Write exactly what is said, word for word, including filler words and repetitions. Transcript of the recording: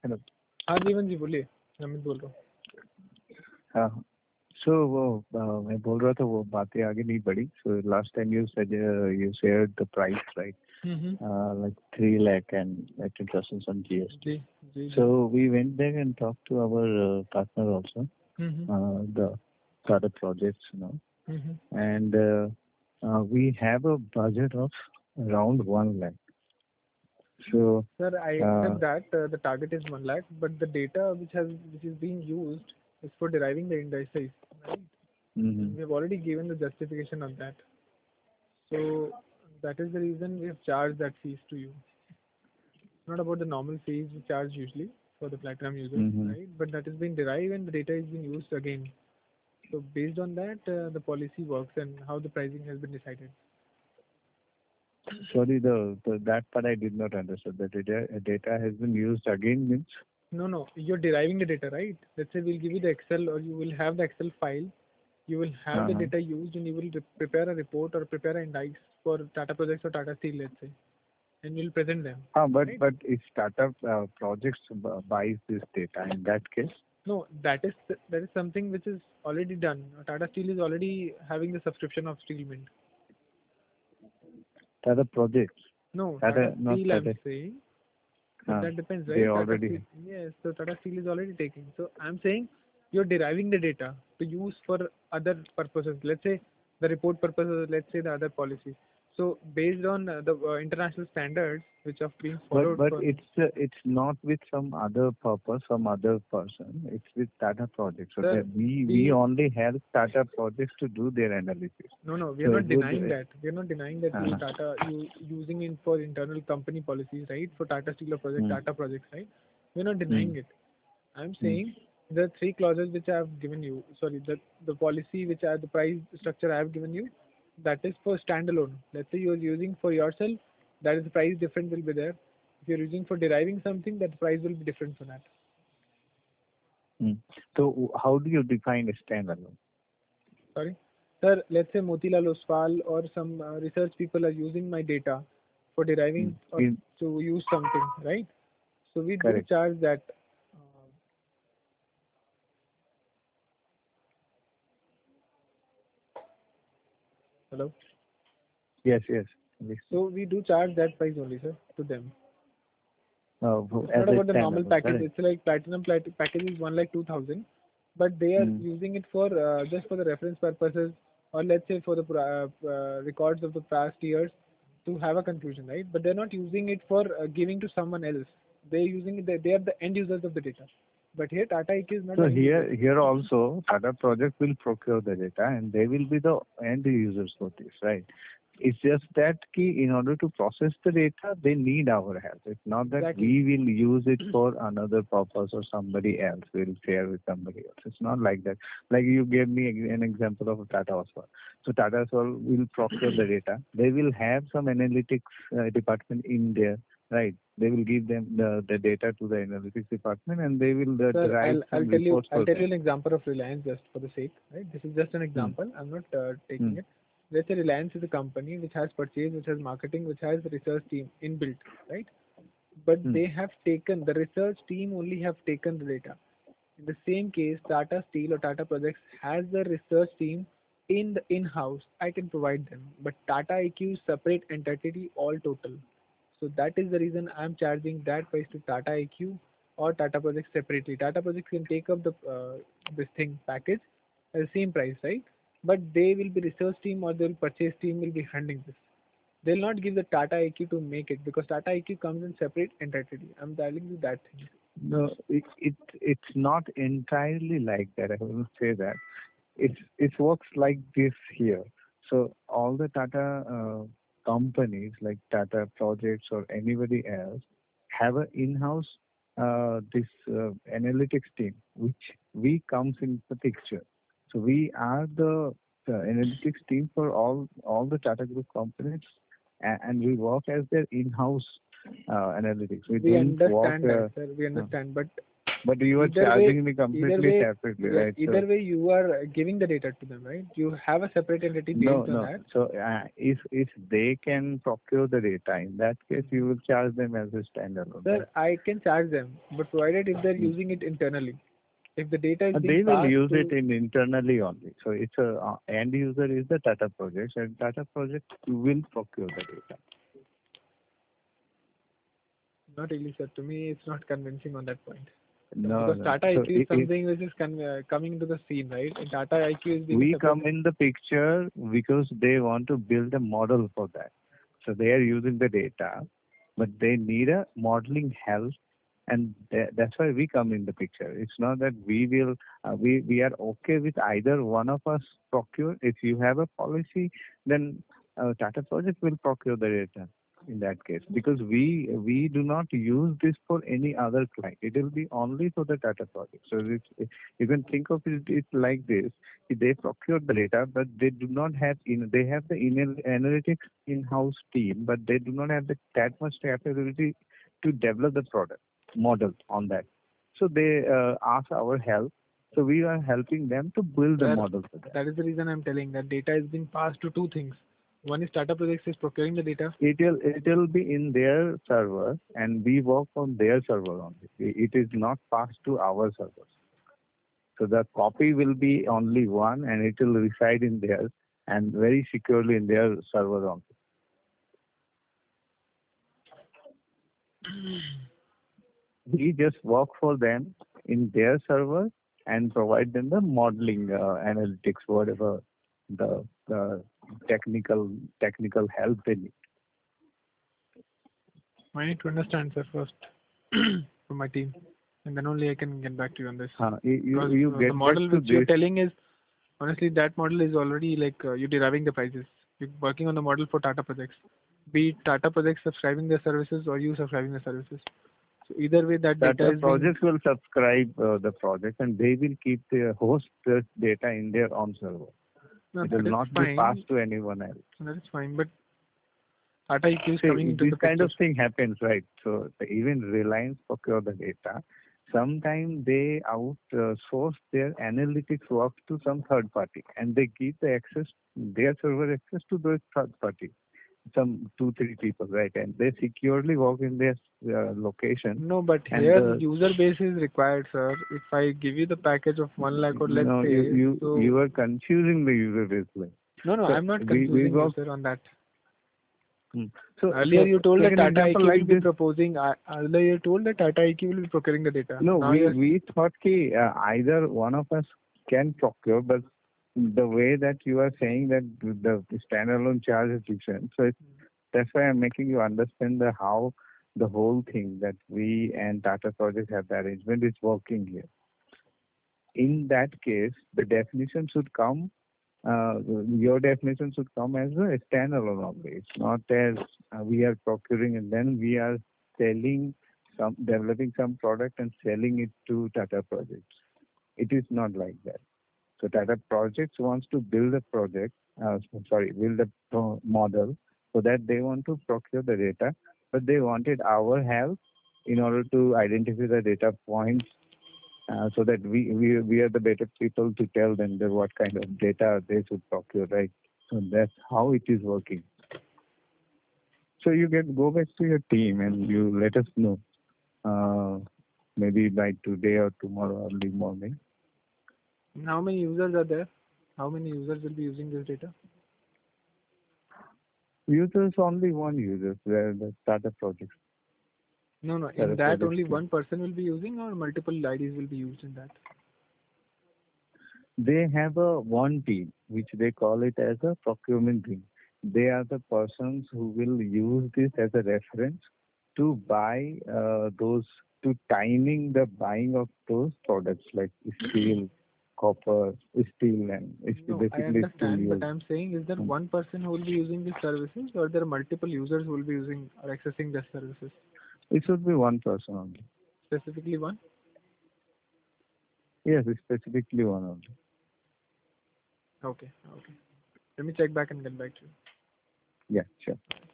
Hello. हाँ जीवन जी बोलिए, अमित बोल रहा हाँ, सो वो अ, मैं बोल रहा था वो बातें आगे नहीं बढ़ी. So last time you said you shared the price right, हूँ. like three lakh and like interesting some G S T. जी जी जी. So we went there and talked to our uh, partner also, hmm uh, the startup projects, you know, hmm. and uh, uh, we have a budget of around one lakh. So Sir, I uh, accept that uh, the target is one lakh, but the data which has which is being used is for deriving the indices, right? mhm. And we have already given the justification on that. So that is the reason we have charged that fees to you. It's not about the normal fees we charge usually for the platinum users, Mhm. right? But that is being derived and the data is being used again. So based on that, uh, the policy works and how the pricing has been decided. Sorry, the, the that part I did not understand. The data data has been used again means. No, no, you're deriving the data, right? Let's say we'll give you the Excel or you will have the Excel file. You will have the Uh-huh. data used and you will re- prepare a report or prepare an index for Tata Projects or Tata Steel, let's say, and you'll present them, Ah, but right? but if startup uh, projects b- buys this data, in that case, No, that is that is something which is already done. Tata Steel is already having the subscription of Steel Mint. Tata projects, No, Tata Tata not Steel I'm Tata, saying, but uh, that depends, they right? Tata already Steel, have. yes, so Tata Steel is already taking. So I'm saying you're deriving the data to use for other purposes. Let's say the report purposes, let's say the other policies. So based on uh, the uh, international standards which are being But followed but for, it's uh, it's not with some other purpose, some other person. It's with Tata projects. So sir, that we we we only help Tata projects to do their analysis. no no we are So not it would. denying that. We are not denying that you Uh, Tata you using it for internal company policies, right? For Tata Steel or project hmm, Tata projects, right? We are not hmm, denying it. I'm hmm. saying the three clauses which I have given you, sorry, the the policy which I the price structure I have given you, that is for standalone. Let's say you are using for yourself, that is the price different will be there. If you're using for deriving something, that price will be different for that. Hmm. So how do you define a standalone? Sorry, sir. Let's say Motilal Oswal or some uh, research people are using my data for Hmm. deriving or In, to use something, right? So we do correct. charge that. Uh, hello. Yes, yes. Yes. So we do charge that price only, sir, to them. Uh, It's as not a about the normal standalone, package. correct. It's like platinum plat- package is one like two thousand, but they are Hmm. using it for uh, just for the reference purposes, or let's say for the pra- uh, records of the past years to have a conclusion, right? But they're not using it for uh, giving to someone else. They're using it. They, they are the end users of the data. But here, Tata I Q is not the So end user. here here also Tata project will procure the data and they will be the end users for this, right? It's just that key in order to process the data, they need our help. It's not that Exactly. we will use it for another purpose or somebody else will share with somebody else. It's not like that. Like you gave me an example of Tata Oswal. So Tata Oswal will procure the data. They will have some analytics uh, department in there, right? They will give them the, the data to the analytics department and they will uh, Sir, derive I'll I'll some tell you reports I'll for tell you them. an example of Reliance just for the sake, right? This is just an Hmm. example. I'm not uh, Hmm. taking it. Let's say Reliance is a company which has purchase, which has marketing, which has the research team inbuilt, right? But Hmm. they have taken the research team only have taken the data. In the same case, Tata Steel or Tata Projects has the research team in the in-house. I can provide them, but Tata I Q is separate entity all total. So that is the reason I'm charging that price to Tata I Q or Tata Projects separately. Tata Projects can take up the uh, this thing package at the same price, right? But they will be research team or the purchase team will be handling this. They'll not give the Tata I Q to make it because Tata I Q comes in separate entity. I'm telling you that thing. No, it, it it's not entirely like that. I will say that it's it works like this here. So all the Tata uh, companies like Tata Projects or anybody else have an in-house uh, this uh, analytics team, which we comes in the picture. So we are the, the analytics team for all all the Tata Group companies, and, and we work as their in-house uh, analytics. We We don't work. understand that, Uh, sir. We uh, understand, but But you are Either way, charging me either completely way, separately, yeah, right? So either way, you are giving the data to them, right? You have a separate entity no, based on no. that. So uh, if if they can procure the data, in that case, Mhm. you will charge them as a standalone, Sir, right? I can charge them, but provided if they're Mm. using it internally. If the data is Uh, being They will passed use it to, in internally only. So it's a uh, end user is the Tata Projects, and Tata Projects will procure the data. not really, sir. To me, it's not convincing on that point. No, Because no. Tata So I Q is it, it, something which is con- uh, coming into the scene, right? And Tata I Q is being a we separate. come in the picture because they want to build a model for that. So they are using the data, but they need a modeling help, and tha- that's why we come in the picture. It's not that we will, uh, we we are okay with either one of us procure. If you have a policy, then uh, Tata Project will procure the data in that case, because we we do not use this for any other client. It will be only for the Tata Project. So it's, you can think of it, it like this: they procure the data, but they do not have in they have the in analytics in-house team, but they do not have the, that much capability to develop the product model on that. So they uh, ask our help. So we are helping them to build the Sir, model for that. that is the reason I'm telling that data is being passed to two things. One is Tata Projects is procuring the data. It will it will be in their server, and we work on their server only. It is not passed to our servers. So the copy will be only one, and it will reside in there and very securely in their server only. We just work for them in their server and provide them the modeling uh, analytics, whatever the, the technical technical help they need. I need to understand, sir, first from my team, and then only I can get back to you on this. Uh, you you Because you uh, the get back model to which you're this. telling is honestly that model is already like uh, you're deriving the prices. You're working on the model for Tata Projects, be it Tata Projects subscribing the services or you subscribing the services. So either way, that data Tata is being Projects will subscribe uh, the project, and they will keep their host this data in their own server. no, It will that is not be fine. passed to anyone else. That is fine, but Tata E Q is coming See, into this the kind picture. of thing happens, right? So the, even Reliance procure the data. Sometimes they outsource their analytics work to some third party, and they give the access, their server access to those third party, some two, three people, right? And they securely work in their uh, location, No, but and here the user base is required, sir. If I give you the package of one lakh or let's no, you say, you so you are confusing the user basically. no, no, So I'm not we we confusing you, work. sir, on that. Hmm. So Earlier so you told take that an Tata example I Q will like be this. proposing, uh, earlier you told that Tata I Q will be procuring the data. No, Now we you're, we thought ki uh, either one of us can procure, but the way that you are saying that the standalone charge is different. So it's, that's why I'm making you understand the how the whole thing that we and Tata Project have the arrangement is working here. In that case, the definition should come. Uh, your definition should come as a standalone only. It's not as uh, we are procuring and then we are selling some, developing some product and selling it to Tata Projects. It is not like that. So Tata Projects wants to build a project, uh, sorry, build a pro- model so that they want to procure the data, but they wanted our help in order to identify the data points uh, so that we, we we are the better people to tell them that what kind of data they should procure, right? So that's how it is working. So you can go back to your team and you let us know, uh, maybe by today or tomorrow early morning. how many users are there? How many users will be using this data? Users only one user, where the startup projects, No, no, in startup that projects only team. one person will be using or multiple I Ds will be used in that? They have a one team which they call it as a procurement team. They are the persons who will use this as a reference to buy uh, those, to timing the buying of those products like steel, copper, steel, and it's No, I basically steel understand, but use. I'm saying is there Hmm. one person who will be using these services or there are multiple users who will be using or accessing these services? It should be one person only. Specifically one? Yes, it's specifically one only. Okay, okay. Let me check back and get back to you. Yeah, sure.